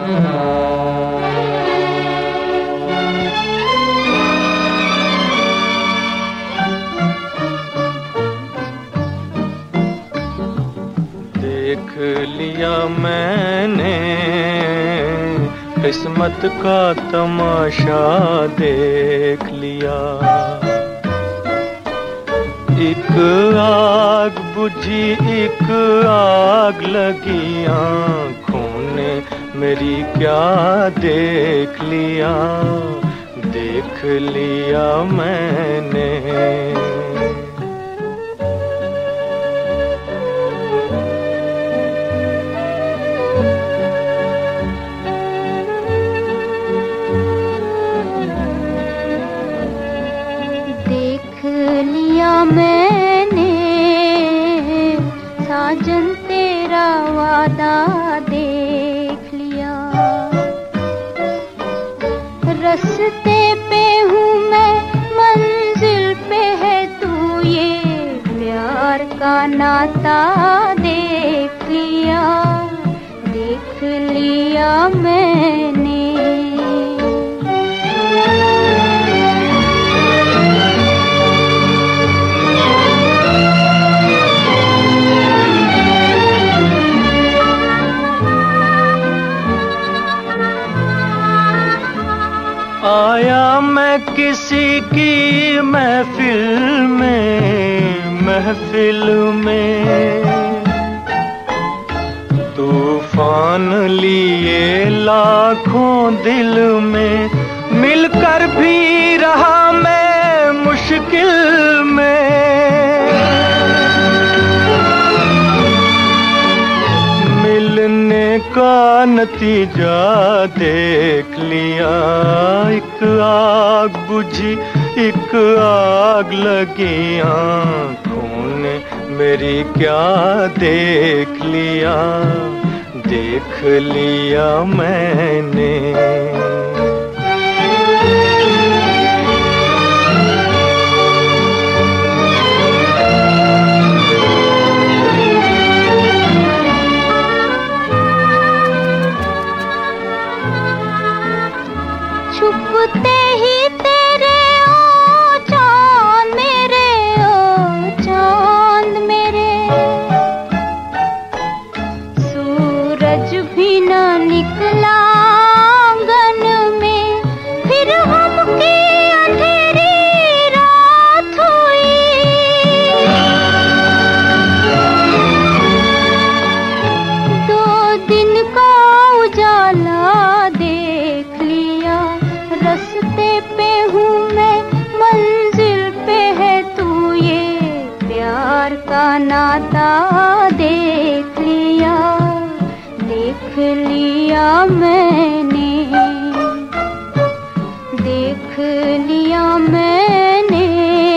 देख लिया मैंने किस्मत का तमाशा देख लिया। एक आग बुझी एक आग लगी आँखों ने मेरी क्या देख लिया, देख लिया मैंने। मैंने साजन तेरा वादा देख लिया। रस्ते पे हूँ मैं मंजिल पे है तू, ये प्यार का नाता देख लिया, देख लिया मैंने। आया मैं किसी की महफिल में, तूफान लिए लाखों दिल में, मिलकर भी रहा मैं मुश्किल में। मिलने का नतीजा देख लिया, एक आग बुझी एक आग लगी आँखों ने मेरी क्या देख लिया, देख लिया मैंने। छुपते ही तेरे ओ चांद मेरे, ओ चांद मेरे, सूरज भी न निकला आंगन में, फिर हमकी अंधेरी रात हुई। दो दिन का उजाला देख लिया, रस्ते पे हूँ मैं मंजिल पे है तू, ये प्यार का नाता देख लिया, देख लिया मैंने, देख लिया मैंने।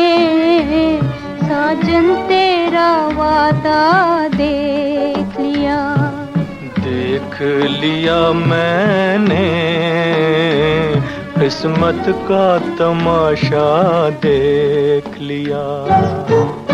साजन तेरा वादा देख लिया, देख लिया मैंने किस्मत का तमाशा देख लिया।